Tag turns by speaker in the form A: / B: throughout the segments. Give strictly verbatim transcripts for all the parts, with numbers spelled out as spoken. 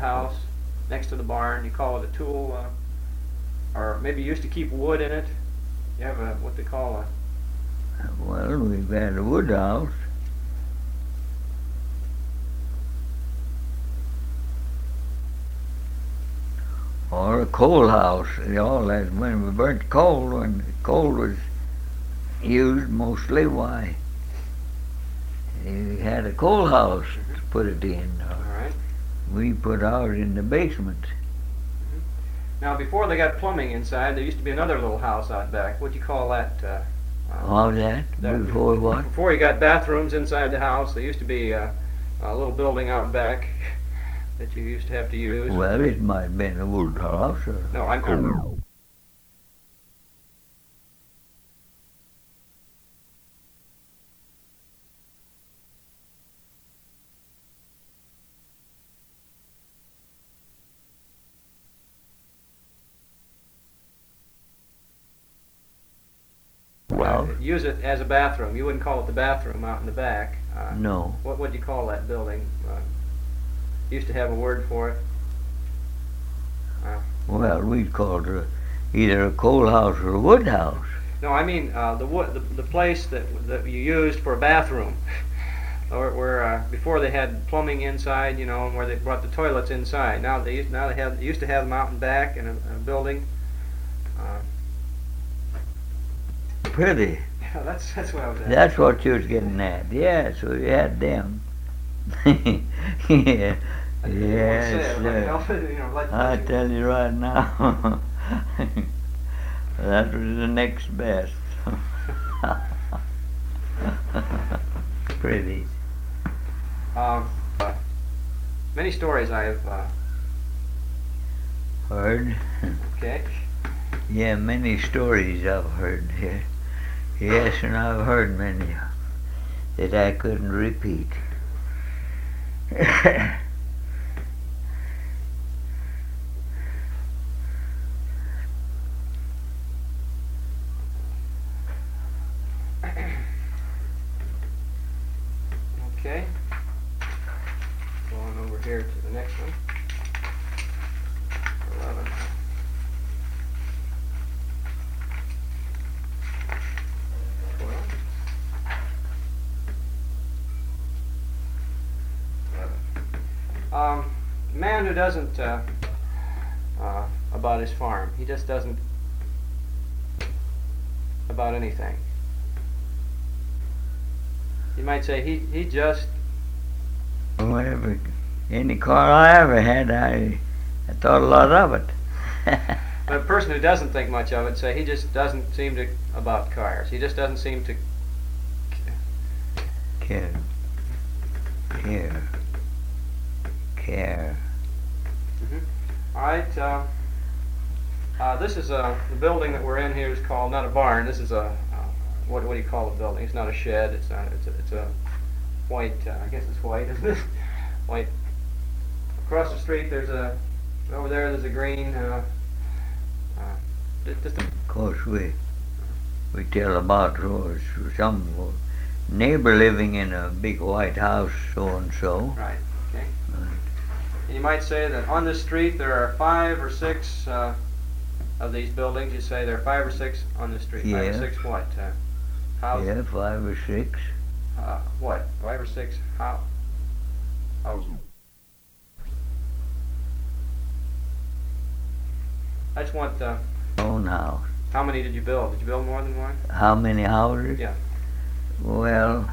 A: house, next to the barn. You call it a tool, uh, or maybe you used to keep wood in it. You have a what they call a.
B: Well, we've had a wood house. Or a coal house. All that when we burnt coal, when coal was used mostly, why you had a coal house to put it in.
A: All right.
B: We put ours in the basement.
A: Mm-hmm. Now, before they got plumbing inside, there used to be another little house out back. What do you call that? Uh, uh,
B: All that,
A: that
B: before what?
A: Before you got bathrooms inside the house, there used to be uh, a little building out back that you used to have to use.
B: Well, it might have been a wood house. Or
A: no, I'm. I'm
B: Well,
A: uh, use it as a bathroom. You wouldn't call it the bathroom out in the back. Uh,
B: no.
A: What would you call that building? Uh, used to have a word for it. Uh,
B: Well, we called it either a coal house or a wood house.
A: no, I mean uh, the wood, the, the place that that you used for a bathroom, or where uh, before they had plumbing inside, you know, and where they brought the toilets inside. Now they used, now they have they used to have them out and back in a, a building. Uh,
B: Pretty.
A: yeah, that's that's what I was. At.
B: That's what you was getting at. Yeah, so you had them. yeah.
A: I didn't want to say
B: Yes,
A: it, but, you
B: sir.
A: know, you know, let-
B: I
A: let you-
B: tell you right now, that was the next best. Pretty.
A: Um, uh, many stories I've uh,
B: Heard?
A: okay.
B: Yeah, many stories I've heard here. Yes, and I've heard many that I couldn't repeat.
A: Okay. Going over here to the next one. Eleven. Twelve. Eleven. Um, a man who doesn't uh, uh, about his farm. He just doesn't about anything. You might say he, he just
B: Whatever, any car I ever had, I, I thought a lot of it.
A: but a person who doesn't think much of it say he just doesn't seem to about cars. He just doesn't seem to
B: Care, care, care.
A: Mm-hmm. All right. Uh, uh, this is a the building that we're in here is called not a barn. This is a uh, what what do you call a building? It's not a shed. It's not. It's a, it's a white. Uh, I guess it's white, isn't it? White. Across the street, there's a over there. There's a green. Uh, uh, just just a,
B: Of course, we we tell about uh, some neighbor living in a big white house, so and so.
A: right. Okay. And you might say that on this street there are five or six uh, of these buildings. You say there are five or six on the street. Five
B: Yeah.
A: or six what? Uh, houses?
B: Yeah, five or six.
A: Uh, what? Five or six how? Houses. I just want. Uh,
B: Own house.
A: how many did you build? Did you build more than one?
B: How many houses?
A: Yeah.
B: Well,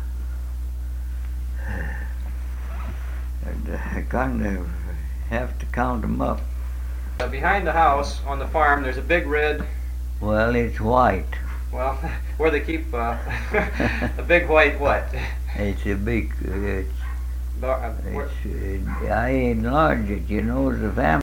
B: I kind of have to count them up.
A: Uh, behind the house on the farm, there's a big red.
B: Well, it's white.
A: Well, where they keep uh, a big white what?
B: It's a big. It's.
A: Bar- uh, where-
B: it's uh, I enlarge it. You know, the family.